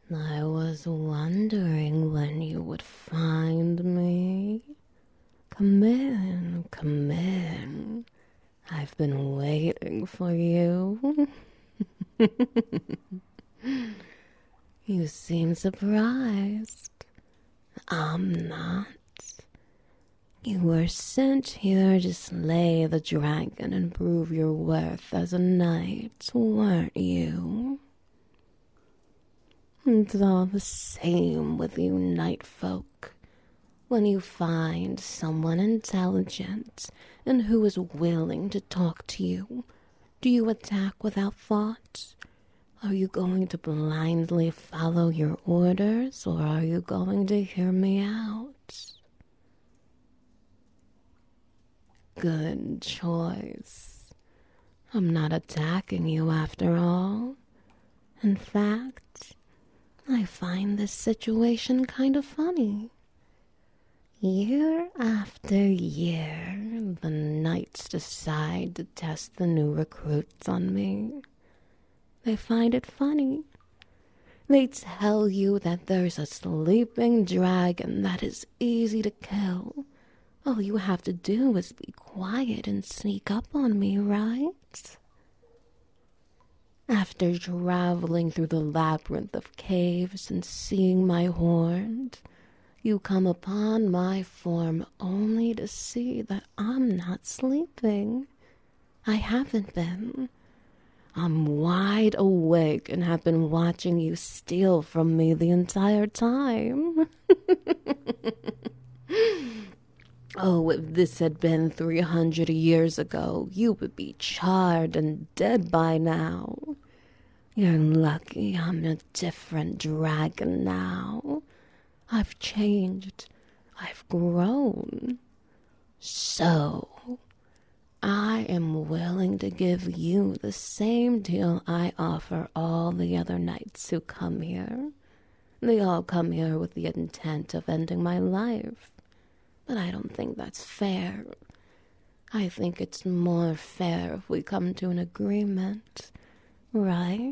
I was wondering when you would find me. Come in, come in. I've been waiting for you. You seem surprised. I'm not. You were sent here to slay the dragon and prove your worth as a knight, weren't you? It's all the same with you night folk. When you find someone intelligent and who is willing to talk to you, do you attack without thought? Are you going to blindly follow your orders, or are you going to hear me out? Good choice. I'm not attacking you after all. In fact, I find this situation kind of funny. Year after year, the knights decide to test the new recruits on me. They find it funny. They tell you that there's a sleeping dragon that is easy to kill. All you have to do is be quiet and sneak up on me, right? After traveling through the labyrinth of caves and seeing my hoard, you come upon my form only to see that I'm not sleeping. I haven't been. I'm wide awake and have been watching you steal from me the entire time. Oh, if this had been 300 years ago, you would be charred and dead by now. You're lucky I'm a different dragon now. I've changed. I've grown. So, I am willing to give you the same deal I offer all the other knights who come here. They all come here with the intent of ending my life. But I don't think that's fair. I think it's more fair if we come to an agreement, right?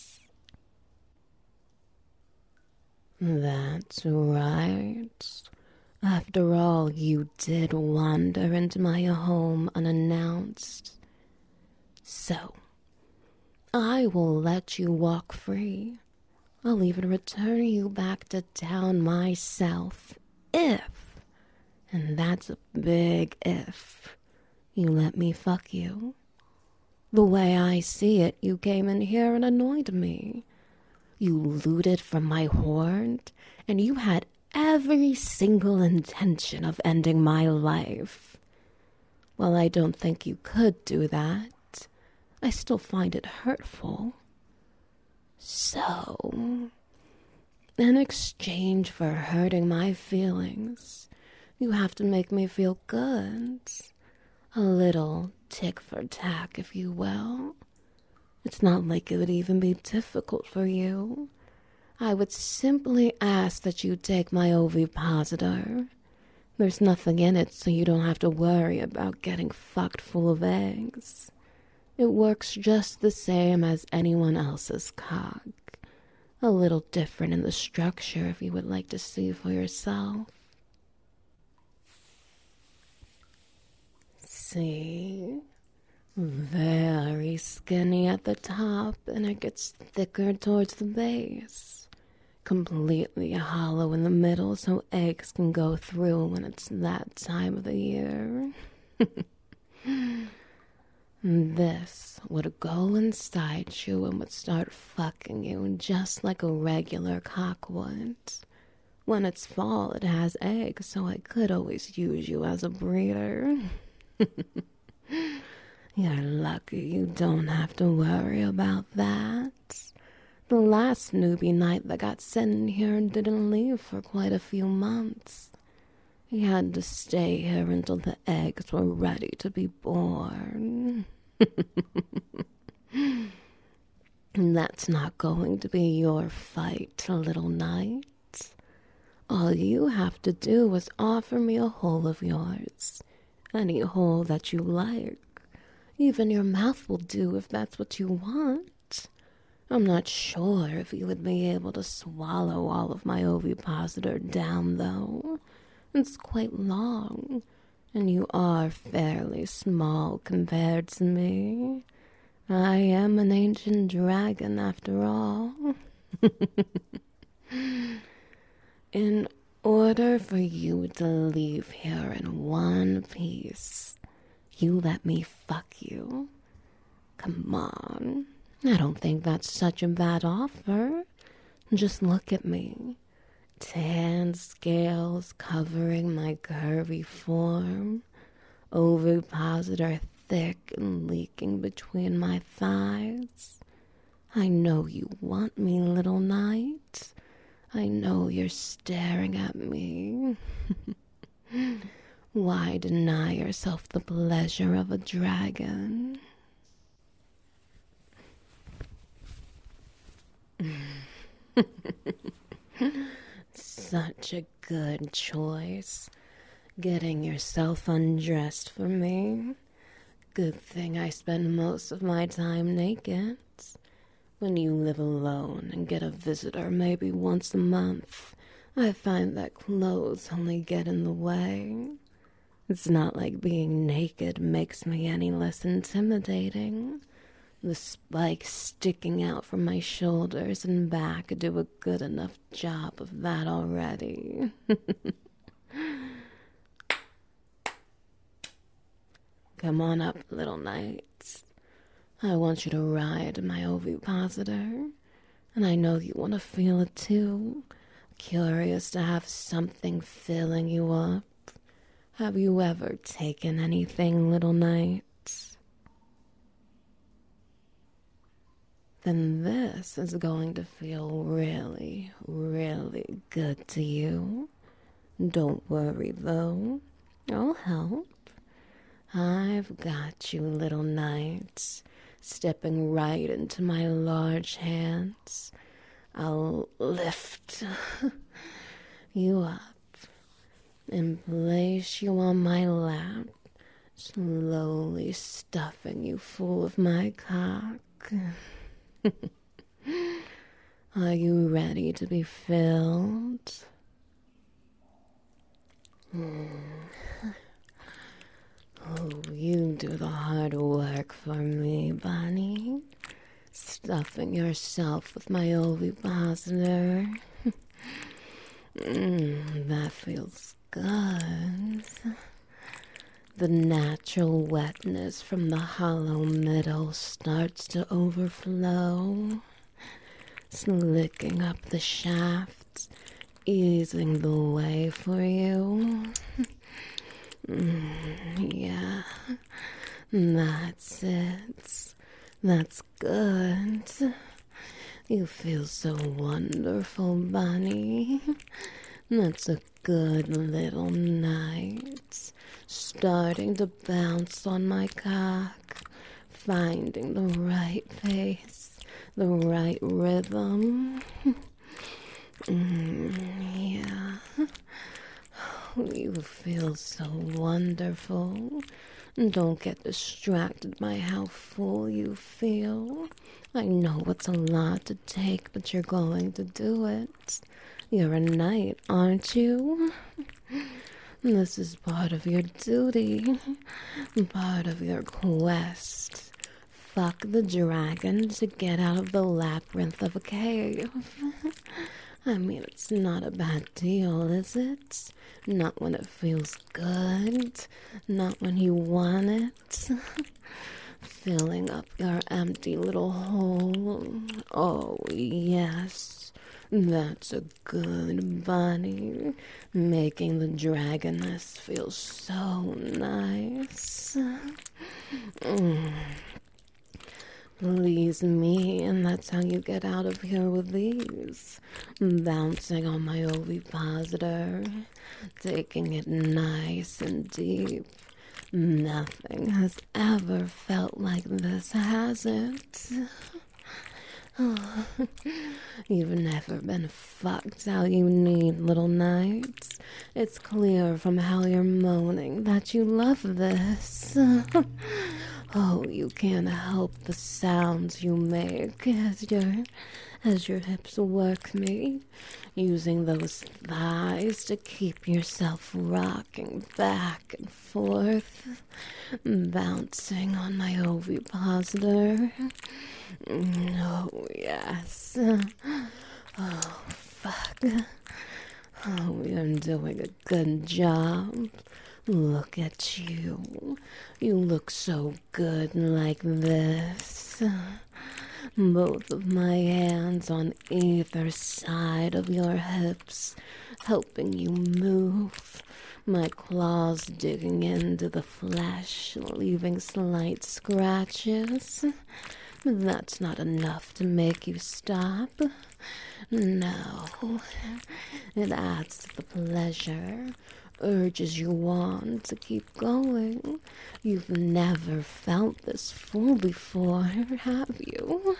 That's right. After all, you did wander into my home unannounced. So, I will let you walk free. I'll even return you back to town myself, if, and that's a big if, you let me fuck you. The way I see it, you came in here and annoyed me. You looted from my hoard, and you had every single intention of ending my life. While I don't think you could do that, I still find it hurtful. So, in exchange for hurting my feelings, you have to make me feel good. A little tick for tack, if you will. It's not like it would even be difficult for you. I would simply ask that you take my ovipositor. There's nothing in it, so you don't have to worry about getting fucked full of eggs. It works just the same as anyone else's cock. A little different in the structure if you would like to see for yourself. See? Very skinny at the top, and it gets thicker towards the base. Completely hollow in the middle so eggs can go through when it's that time of the year. This would go inside you and would start fucking you just like a regular cock would. When it's fall, it has eggs, so I could always use you as a breeder. You're lucky you don't have to worry about that. The last newbie knight that got sent in here didn't leave for quite a few months. He had to stay here until the eggs were ready to be born. That's not going to be your fight, little knight. All you have to do is offer me a hole of yours. Any hole that you like. Even your mouth will do if that's what you want. I'm not sure if you would be able to swallow all of my ovipositor down, though. It's quite long, and you are fairly small compared to me. I am an ancient dragon, after all. In order for you to leave here in one piece, you let me fuck you. Come on. I don't think that's such a bad offer. Just look at me. Tan scales covering my curvy form. Ovipositor thick and leaking between my thighs. I know you want me, little knight. I know you're staring at me. Why deny yourself the pleasure of a dragon? Such a good choice. Getting yourself undressed for me. Good thing I spend most of my time naked. When you live alone and get a visitor maybe once a month, I find that clothes only get in the way. It's not like being naked makes me any less intimidating. The spikes sticking out from my shoulders and back do a good enough job of that already. Come on up, little knight. I want you to ride my ovipositor, and I know you want to feel it too. Curious to have something filling you up. Have you ever taken anything, little knight? Then this is going to feel really, really good to you. Don't worry, though. I'll help. I've got you, little knight, stepping right into my large hands. I'll lift you up and place you on my lap, slowly stuffing you full of my cock. Are you ready to be filled? Oh, you do the hard work for me, Bonnie. Stuffing yourself with my ovipositor. That feels good. The natural wetness from the hollow middle starts to overflow, slicking up the shaft, easing the way for you. Yeah, that's it. That's good. You feel so wonderful, Bunny. That's a good little night. Starting to bounce on my cock, finding the right pace, the right rhythm. Yeah. You feel so wonderful. Don't get distracted by how full you feel. I know it's a lot to take, but you're going to do it. You're a knight, aren't you? This is part of your duty, part of your quest. Fuck the dragon to get out of the labyrinth of a cave. I mean, it's not a bad deal, is it? Not when it feels good, not when you want it. Filling up your empty little hole. Oh, yes, that's a good bunny. Making the dragoness feel so nice. Please me, and that's how you get out of here with these. Bouncing on my ovipositor, taking it nice and deep. Nothing has ever felt like this, has it? Oh, you've never been fucked how you need, little knights. It's clear from how you're moaning that you love this. Oh, you can't help the sounds you make as your hips work me, using those thighs to keep yourself rocking back and forth, bouncing on my ovipositor. Oh, yes. Oh, fuck. Oh, you're doing a good job. Look at you. You look so good like this. Both of my hands on either side of your hips, helping you move. My claws digging into the flesh, leaving slight scratches. But that's not enough to make you stop. No, it adds to the pleasure, urges you on to keep going. You've never felt this full before, have you?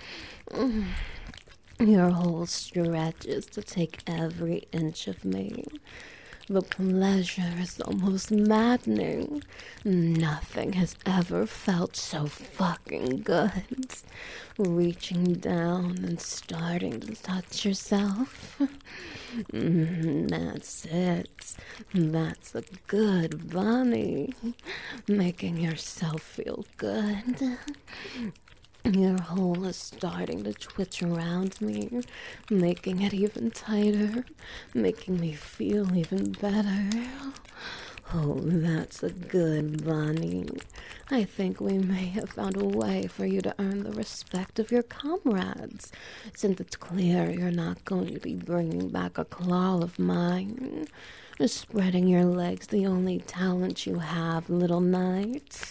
Your whole stretches to take every inch of me. The pleasure is almost maddening. Nothing has ever felt so fucking good. Reaching down and starting to touch yourself. That's it. That's a good bunny. Making yourself feel good. Your hole is starting to twitch around me, making it even tighter, making me feel even better. Oh, that's a good bunny. I think we may have found a way for you to earn the respect of your comrades, since it's clear you're not going to be bringing back a claw of mine. Spreading your legs the only talent you have, little knight.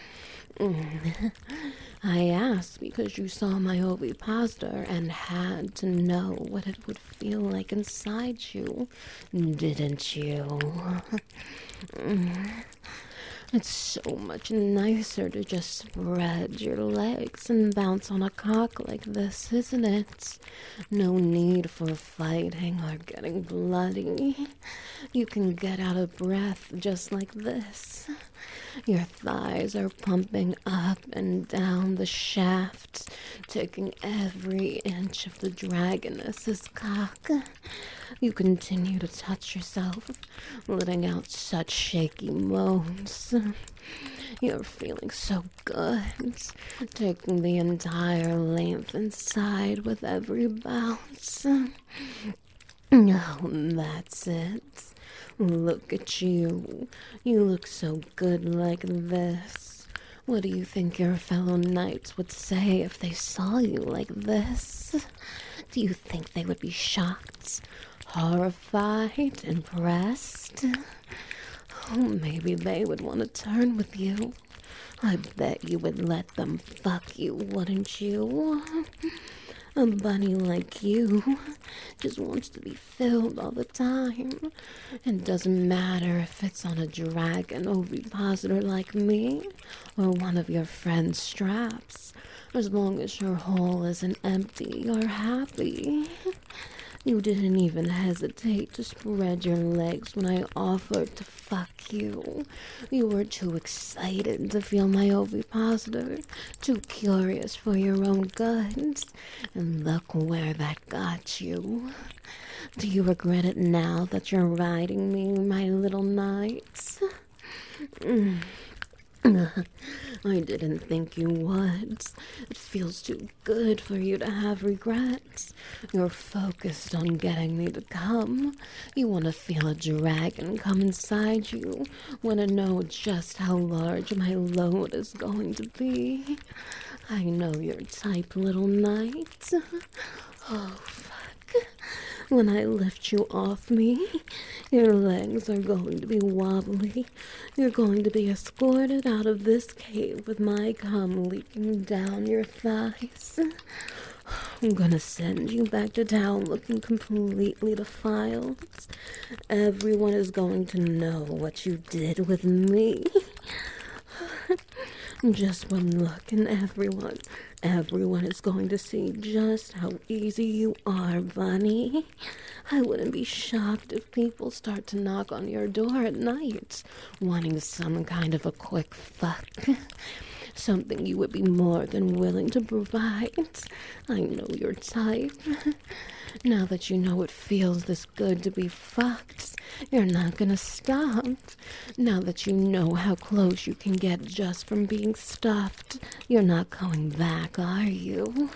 I asked because you saw my ovipositor and had to know what it would feel like inside you, didn't you? It's so much nicer to just spread your legs and bounce on a cock like this, isn't it? No need for fighting or getting bloody. You can get out of breath just like this. Your thighs are pumping up and down the shaft, taking every inch of the dragoness's cock. You continue to touch yourself, letting out such shaky moans. You're feeling so good, taking the entire length inside with every bounce. Oh, that's it. Look at you. You look so good like this. What do you think your fellow knights would say if they saw you like this? Do you think they would be shocked, horrified, impressed? Oh, maybe they would want to turn with you. I bet you would let them fuck you, wouldn't you? A bunny like you just wants to be filled all the time. It doesn't matter if it's on a dragon ovipositor like me or one of your friend's straps. As long as your hole isn't empty, you're happy. You didn't even hesitate to spread your legs when I offered to fuck you. You were too excited to feel my ovipositor, too curious for your own goods. And look where that got you. Do you regret it now that you're riding me, my little knights? I didn't think you would. It feels too good for you to have regrets. You're focused on getting me to come. You want to feel a dragon come inside you. Want to know just how large my load is going to be. I know your type, little knight. Oh, fuck. When I lift you off me, your legs are going to be wobbly. You're going to be escorted out of this cave with my cum leaking down your thighs. I'm gonna send you back to town looking completely defiled. Everyone is going to know what you did with me. Just one look and everyone is going to see just how easy you are, Bunny. I wouldn't be shocked if people start to knock on your door at night, wanting some kind of a quick fuck. something you would be more than willing to provide. I know your type. Now that you know it feels this good to be fucked, you're not gonna stop. Now that you know how close you can get just from being stuffed, you're not going back, are you?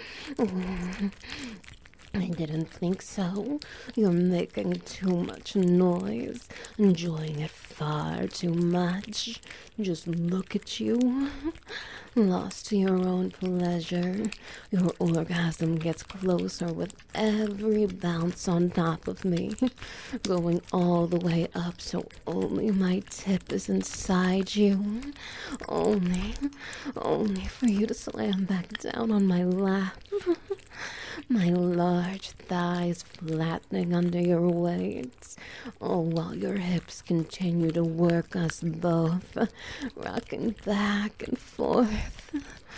I didn't think so. You're making too much noise, enjoying it far too much. Just look at you. Lost to your own pleasure. Your orgasm gets closer with every bounce on top of me. Going all the way up so only my tip is inside you. Only for you to slam back down on my lap. My large thighs flattening under your weight. While your hips continue to work us both, rocking back and forth.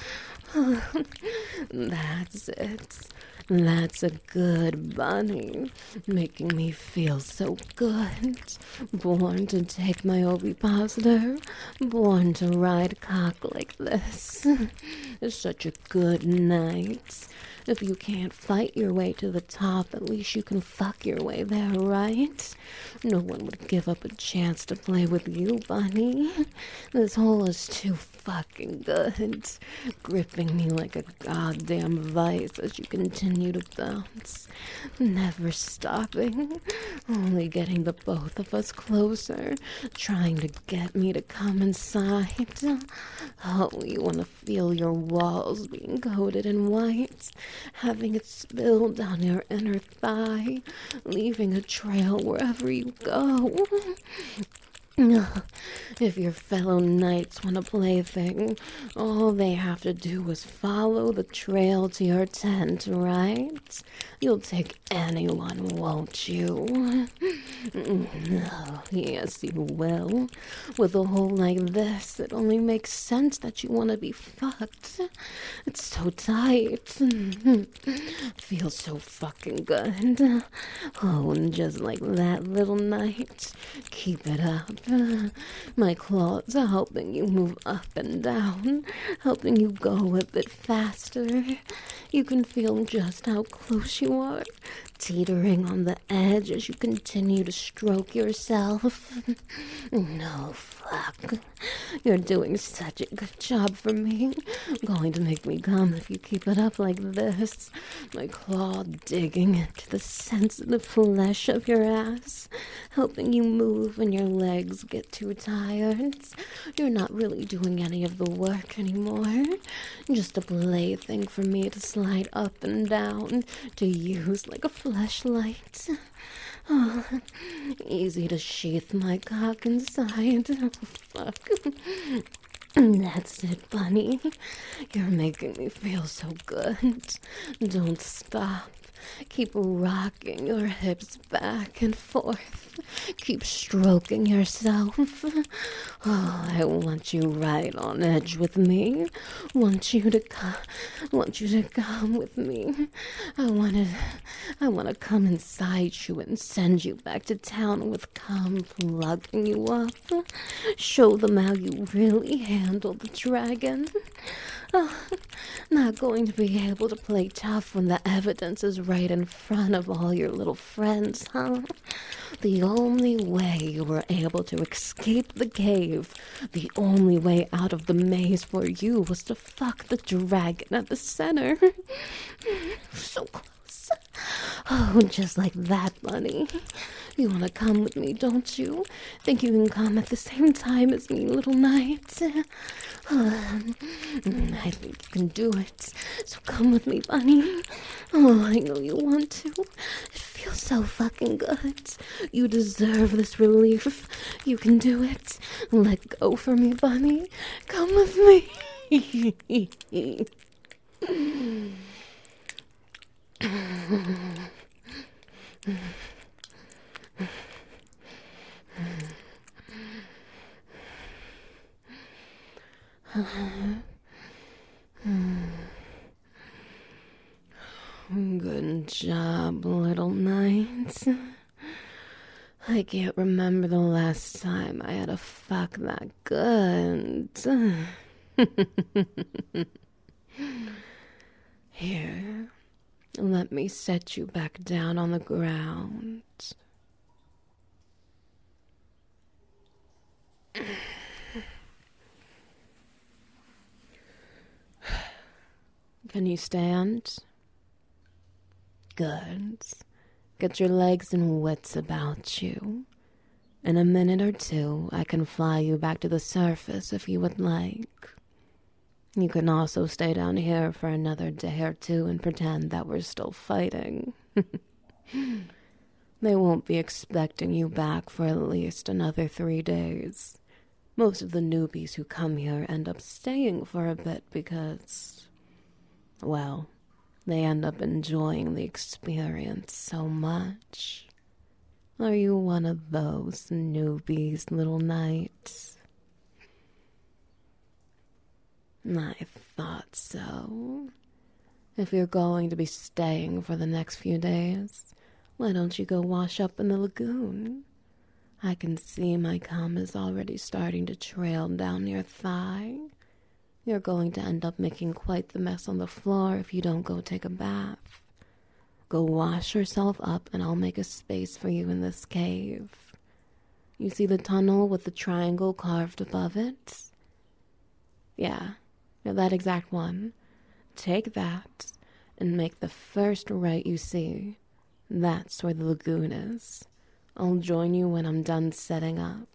That's it. That's a good bunny, making me feel so good. Born to take my ovipositor, born to ride cock like this. It's such a good night. If you can't fight your way to the top, at least you can fuck your way there, right? No one would give up a chance to play with you, bunny. This hole is too fucking good, gripping me like a goddamn vice as you continue to bounce, never stopping, only getting the both of us closer, trying to get me to come inside. Oh, you want to feel your walls being coated in white, having it spill down your inner thigh, leaving a trail wherever you go. If your fellow knights want a plaything, all they have to do is follow the trail to your tent, right? You'll take anyone, won't you? No, yes, you will. With a hole like this, it only makes sense that you want to be fucked. It's so tight. Feels so fucking good. Oh, and just like that, little knight, keep it up. My claws are helping you move up and down, helping you go a bit faster. You can feel just how close you are, teetering on the edge as you continue to stroke yourself. No, fuck. You're doing such a good job for me. Going to make me come if you keep it up like this. My claw digging into the sensitive flesh of your ass, helping you move when your legs get too tired. You're not really doing any of the work anymore. Just a plaything for me to slide up and down, to use like a fleshlight. Oh, easy to sheath my cock inside. Oh, fuck. That's it, bunny. You're making me feel so good. Don't stop. Keep rocking your hips back and forth. Keep stroking yourself. Oh, I want you right on edge with me. Want you to come with me. I want to come inside you and send you back to town with cum plugging you up. Show them how you really handle the dragon. Not going to be able to play tough when the evidence is right in front of all your little friends, huh? The only way you were able to escape the cave, the only way out of the maze for you was to fuck the dragon at the center. So close. Oh, just like that, bunny. You want to come with me, don't you? Think you can come at the same time as me, little knight? I think you can do it. So come with me, bunny. Oh, I know you want to. It feels so fucking good. You deserve this relief. You can do it. Let go for me, bunny. Come with me. Good job, little knight. I can't remember the last time I had a fuck that good. Here, let me set you back down on the ground. Can you stand? Good. Get your legs and wits about you. In a minute or two, I can fly you back to the surface if you would like. You can also stay down here for another day or two and pretend that we're still fighting. They won't be expecting you back for at least another 3 days. Most of the newbies who come here end up staying for a bit because, well, they end up enjoying the experience so much. Are you one of those newbies, little knights? I thought so. If you're going to be staying for the next few days, why don't you go wash up in the lagoon? I can see my cum is already starting to trail down your thigh. You're going to end up making quite the mess on the floor if you don't go take a bath. Go wash yourself up and I'll make a space for you in this cave. You see the tunnel with the triangle carved above it? Yeah, that exact one. Take that and make the first right you see. That's where the lagoon is. I'll join you when I'm done setting up.